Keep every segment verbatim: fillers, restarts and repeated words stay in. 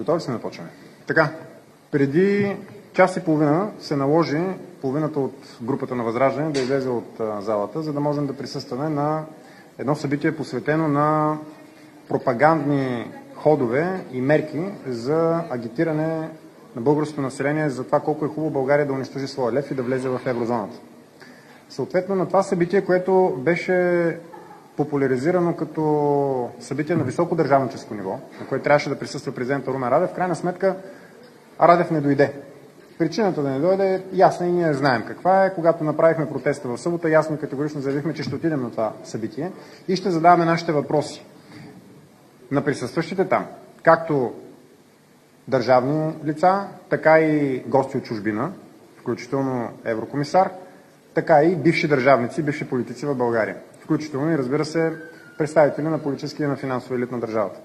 Готови сме да почваме. Така, преди час и половина се наложи половината от групата на Възраждане да излезе от а, залата, за да можем да присъстваме на едно събитие, посветено на пропагандни ходове и мерки за агитиране на българското население за това колко е хубаво България да унищожи своя лев и да влезе в еврозоната. Съответно на това събитие, което беше популяризирано като събитие на високо държавническо ниво, на което трябваше да присъства президента Румен Радев, в крайна сметка Радев не дойде. Причината да не дойде е ясна и ние знаем каква е. Когато направихме протеста в събота, ясно и категорично заявихме, че ще отидем на това събитие и ще задаваме нашите въпроси на присъстващите там, както държавни лица, така и гости от чужбина, включително еврокомисар, така и бивши държавници, бивши политици в България, включително и, разбира се, представители на политическия и на финансови елит на държавата.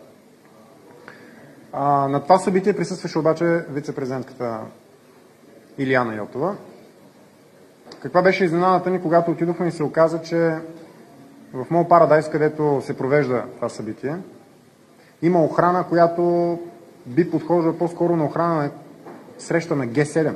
А, на това събитие присъстваше обаче вице-президентката Илияна Йотова. Каква беше изненадата ни, когато отидохме и се оказа, че в Мол Парадайс, където се провежда това събитие, има охрана, която би подхождала по-скоро на охрана на среща на Ге седем.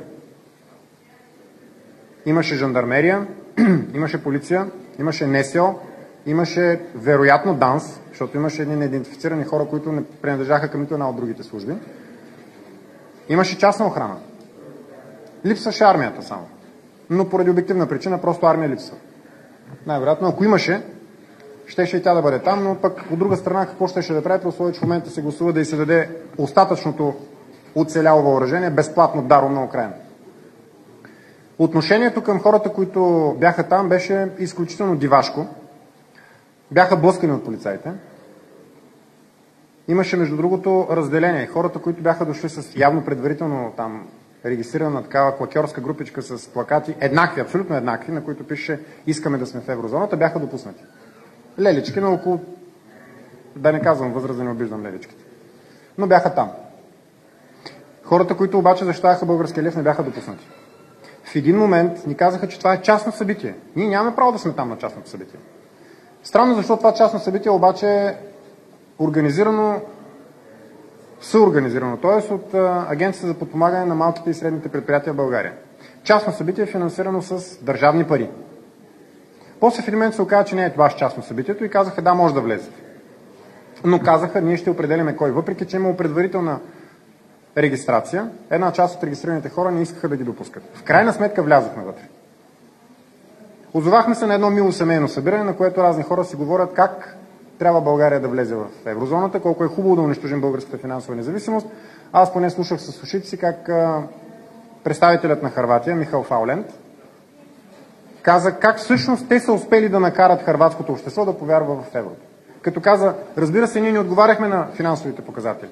Имаше жандармерия, имаше полиция, имаше НСО, имаше вероятно ДАНС, защото имаше едни неидентифицирани хора, които не принадлежаха към нито една от другите служби. Имаше частна охрана. Липсваше армията само. Но поради обективна причина просто армия липсва. Най-вероятно, ако имаше, щеше и тя да бъде там, но пък от друга страна какво щеше да прави, при условие, че в момента се гласува да й се даде остатъчното оцеляло въоръжение безплатно даром на Украйна. Отношението към хората, които бяха там, беше изключително дивашко. Бяха блъскани от полицаите. Имаше, между другото, разделение. Хората, които бяха дошли с явно предварително там регистрирана такава клакьорска групичка с плакати, еднакви, абсолютно еднакви, на които пише "Искаме да сме в еврозоната", бяха допуснати. Лелички на около, да не казвам възраст, да не обиждам леличките, но бяха там. Хората, които обаче защитаваха българския лев, не бяха допуснати. В един момент ни казаха, че това е частно събитие. Ние нямаме право да сме там на частното събитие. Странно, защото това частно събитие обаче е организирано, съорганизирано, т.е. от Агенцията за подпомагане на малките и средните предприятия в България. Частно събитие е финансирано с държавни пари. После в един момент се оказа, че не е това частно събитието и казаха: да, може да влезете. Но казаха: ние ще определяме кой. Въпреки че имало предварителна регистрация, една част от регистрираните хора не искаха да ги допускат. В крайна сметка влязохме вътре. Озовахме се на едно мило семейно събиране, на което разни хора си говорят как трябва България да влезе в еврозоната, колко е хубаво да унищожим българската финансова независимост. Аз поне слушах с ушите си как а, представителят на Хърватия, Михал Фауленд, каза как всъщност те са успели да накарат хърватското общество да повярва в еврото. Като каза: разбира се, ние не отговаряхме на финансовите показатели,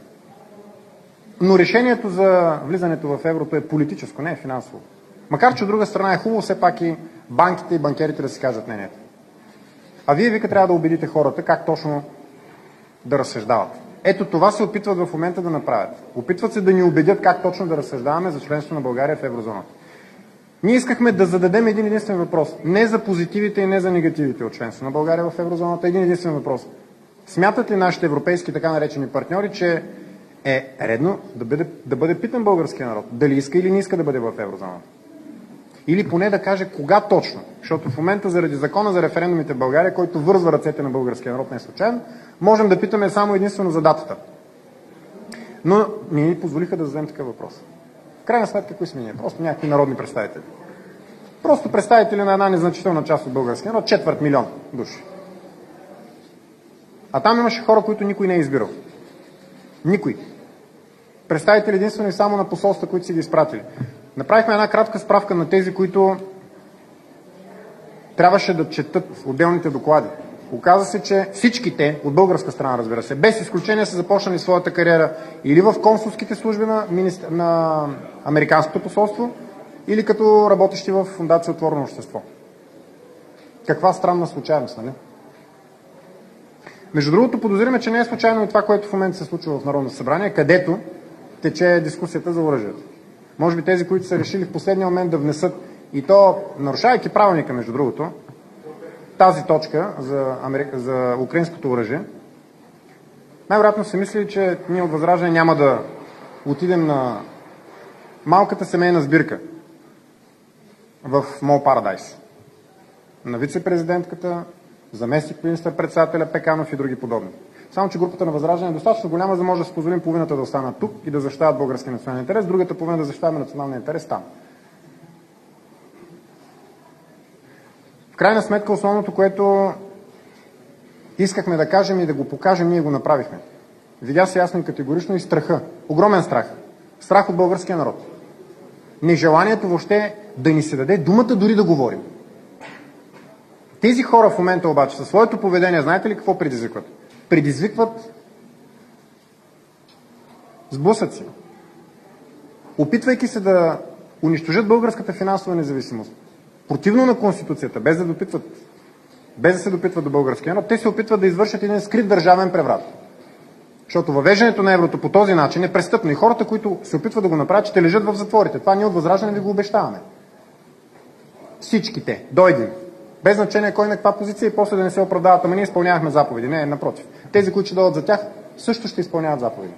но решението за влизането в еврото е политическо, не е финансово. Макар че от друга страна е хубаво все пак и банките и банкерите да си кажат мнението. А вие, вика, трябва да убедите хората как точно да разсъждават. Ето това се опитват в момента да направят. Опитват се да ни убедят как точно да разсъждаваме за членство на България в еврозоната. Ние искахме да зададем един единствен въпрос. Не за позитивите и не за негативите от членство на България в еврозоната. Един единствен въпрос. Смятат ли нашите европейски така наречени партньори, че е редно да бъде, да бъде питан българския народ дали иска или не иска да бъде в еврозоната? Или поне да каже кога точно. Защото в момента заради закона за референдумите в България, който вързва ръцете на българския народ не случайно, можем да питаме само единствено за датата. Но не ни позволиха да зададем такъв въпрос. В крайна сметка, кои сме ние? Просто някакви народни представители. Просто представители на една незначителна част от българския народ, четвърт милион души. А там имаше хора, които никой не е избирал. Никой. Представители единствено и само на посолства, които си ги изпратили. Направихме една кратка справка на тези, които трябваше да четат отделните доклади. Оказа се, че всичките, от българска страна, разбира се, без изключение, са започнали своята кариера или в консулските служби на, министр... на Американското посолство, или като работещи в Фондация Отворено общество. Каква странна случайност, нали? Между другото, подозираме, че не е случайно и това, което в момента се случва в Народното събрание, където тече дискусията за оръжието. Може би тези, които са решили в последния момент да внесат, и то нарушавайки правилника, между другото, тази точка за, Америка, за украинското оръжие, най-вероятно се мисли, че ние от Възраждане няма да отидем на малката семейна сбирка в Мол Парадайс, на вице-президентката, заместник министър-председателя Пеканов и други подобни. Само че групата на Възраждане е достатъчно голяма, за да може да си позволим половината да останат тук и да защитават българския национален интерес, другата половина да защитаваме националния интерес там. В крайна сметка основното, което искахме да кажем и да го покажем, ние го направихме. Видя се ясно и категорично и страха. Огромен страх. Страх от българския народ. Нежеланието въобще да ни се даде думата дори да говорим. Тези хора в момента обаче със своето поведение, знаете ли какво предизвикват? Предизвикват сблъсъци. Опитвайки се да унищожат българската финансова независимост, противно на Конституцията, без да, допитват, без да се допитват до българския народ, те се опитват да извършат един скрит държавен преврат. Защото въвеждането на еврото по този начин е престъпно и хората, които се опитват да го направят, ще лежат в затворите. Това ние от Възраждане ви го обещаваме. Всичките. Дойдем. Без значение кой на каква позиция и после да не се оправдават. Ама ние изпълнявахме заповеди. Не, напротив. Тези, които ще дойдат за тях, също ще изпълняват заповеди.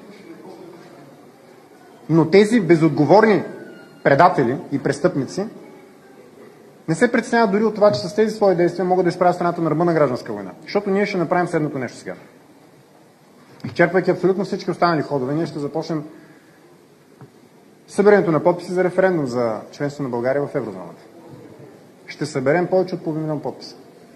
Но тези безотговорни предатели и престъпници не се притесняват дори от това, че с тези свои действия могат да изправят страната на ръба на гражданска война. Защото ние ще направим следното нещо сега. Изчерпвайки абсолютно всички останали ходове, ние ще започнем събирането на подписи за референдум за членство на България в еврозоната. Ще съберем повече от половин милион подписа.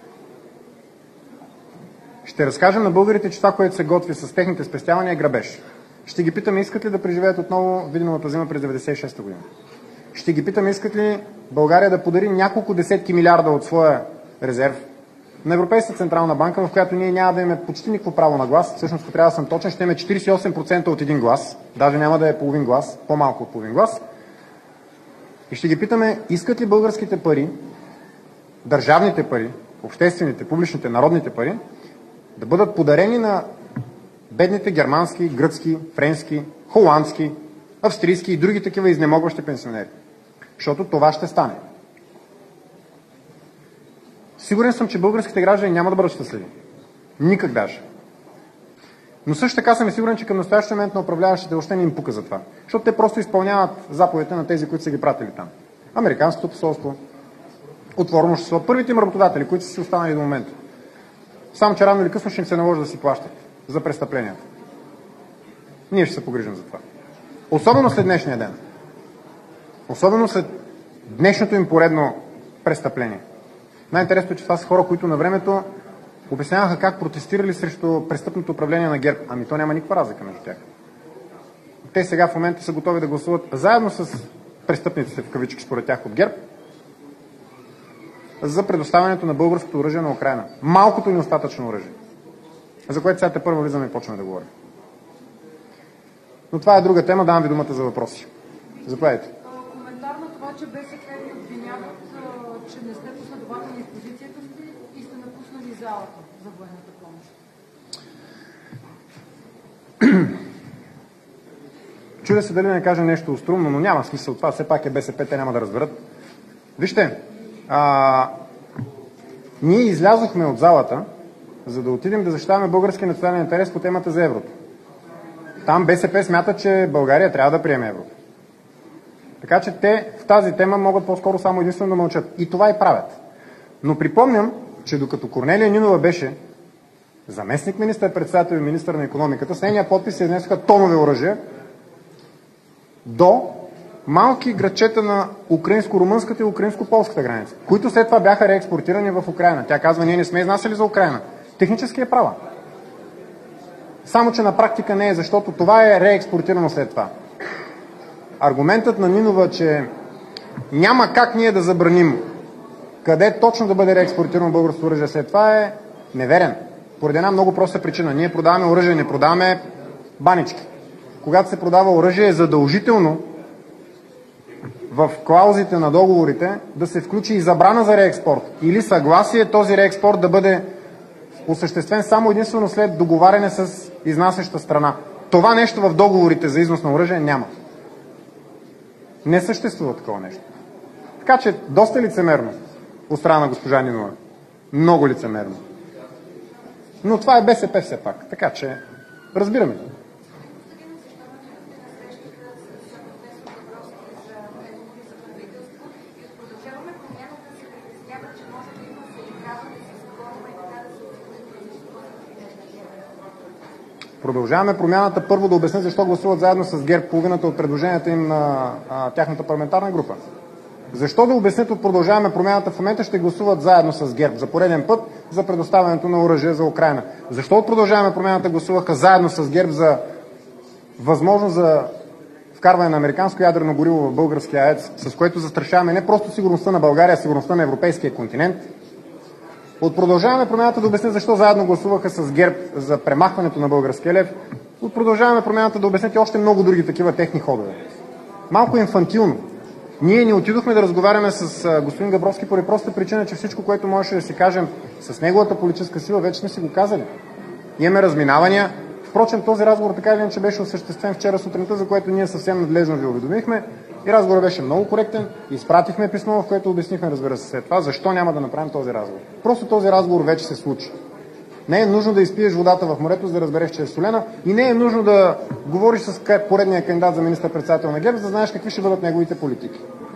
Ще разкажем на българите, че това, което се готви с техните спестявания, е грабеж. Ще ги питаме, искат ли да преживеят отново Виденовата зима през деветдесет и шеста година. Ще ги питаме, искат ли България да подари няколко десетки милиарда от своя резерв на Европейската централна банка, в която ние няма да имаме почти никакво право на глас. Всъщност, ако трябва да съм точен, ще имаме четиридесет и осем процента от един глас. Даже няма да е половин глас, по-малко от половин глас. И ще ги питаме, искат ли българските пари, държавните пари, обществените, публичните, народните пари, да бъдат подарени на бедните германски, гръцки, френски, холандски, австрийски и други такива изнемогващи пенсионери. Защото това ще стане. Сигурен съм, че българските граждани няма да бъдат щастливи. Никак даже. Но също така съм и сигурен, че към настоящия момент на управляващите още не им пука за това. Защото те просто изпълняват заповедите на тези, които са ги пратили там. Американското посолство, отворено общество, първите им работодатели, които са си останали до момента. Само че рано или късно ще им се наложи да си плащат за престъпленията. Ние ще се погрижим за това. Особено след днешния ден. Особено след днешното им поредно престъпление. Най-интересното е, че това са хора, които на времето обясняваха как протестирали срещу престъпното управление на ГЕРБ. Ами то няма никаква разлика между тях. Те сега в момента са готови да гласуват заедно с престъпниците в кавички според тях от ГЕРБ за предоставянето на българското оръжие на Украйна. Малкото и неостатъчно оръжие. За което сега те първо влизаме и почваме да говорим. Но това е друга тема, давам ви думата за въпроси. Заповядайте. Коментар на това, че БСП ви обвиняват, че не сте последователни в позицията си и сте напуснали залата за военната помощ. Чудя се дали не кажа нещо острумно, но няма смисъл. Това все пак е БСП, те няма да разберат. Вижте, а, ние излязохме от залата, за да отидем да защитаваме българския национален интерес по темата за еврото. Там БСП смята, че България трябва да приеме еврото. Така че те в тази тема могат по-скоро само единствено да мълчат. И това и правят. Но припомням, че докато Корнелия Нинова беше заместник министър-председател и министър на икономиката, с нейния подпис се изнесоха тонове оръжия до малки градчета на украинско-румънската и украинско-полската граница, които след това бяха реекспортирани в Украйна. Тя казва, ние не сме изнасяли за Украйна. Технически е права. Само, че на практика не е, защото това е реекспортирано след това. Аргументът на Нинова, че няма как ние да забраним къде точно да бъде реекспортирано българското оръжие след това е неверен. Поради една много проста причина. Ние продаваме оръжие, не продаваме банички. Когато се продава оръжие, е задължително в клаузите на договорите да се включи и забрана за реекспорт или съгласие този реекспорт да бъде осъществен само единствено след договаряне с изнасяща страна. Това нещо в договорите за износ на оръжие няма. Не съществува такова нещо. Така че доста лицемерно от страна на госпожа Нинова. Много лицемерно. Но това е БСП все пак. Така че разбираме. Продължаваме Промяната първо да обяснят защо гласуват заедно с ГЕРБ половината от предложенията им на а, тяхната парламентарна група. Защо да обяснят от Продължаваме Промяната в момента ще гласуват заедно с ГЕРБ за пореден път за предоставянето на оръжие за Украйна? Защо от Продължаваме Промяната гласуваха заедно с ГЕРБ за възможност за вкарване на американско ядрено гориво в българския АЕЦ, с което застрашаваме не просто сигурността на България, а сигурността на европейския континент? От Продължаваме Промяната да обяснят защо заедно гласуваха с ГЕРБ за премахването на българския лев. От Продължаваме Промяната да обяснят и още много други такива техни ходове. Малко инфантилно. Ние не отидохме да разговаряме с а, господин Габровски поради простата причина, че всичко, което можеше да си кажем с неговата политическа сила, вече сме си го казали. Имаме разминавания. Впрочем, този разговор така или иначе беше осъществен вчера сутринта, за което ние съвсем надлежно ви уведомихме. И разговорът беше много коректен. Изпратихме писмо, в което обяснихме, разбира се, след това, защо няма да направим този разговор. Просто този разговор вече се случи. Не е нужно да изпиеш водата в морето, за да разбереш, че е солена, и не е нужно да говориш с поредния кандидат за министър-председател на ГЕРБ, за да знаеш какви ще бъдат неговите политики.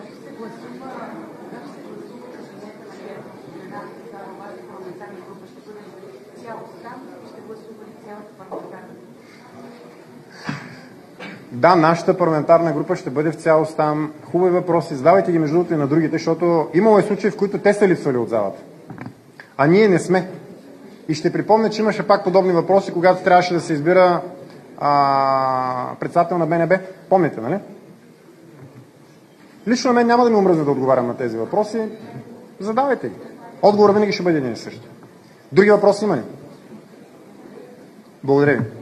Да, нашата парламентарна група ще бъде в цялост там. Хубави въпроси, задавайте ги между другото и на другите, защото имало е случаи, в които те са липсвали от залата. А ние не сме. И ще припомня, че имаше пак подобни въпроси, когато трябваше да се избира а, председател на Б Н Б. Помните, нали? Лично на мен няма да ми омръзне да отговарям на тези въпроси. Задавайте ги. Отговорът винаги ще бъде един и същ. Други въпроси има ли? Благодаря ви.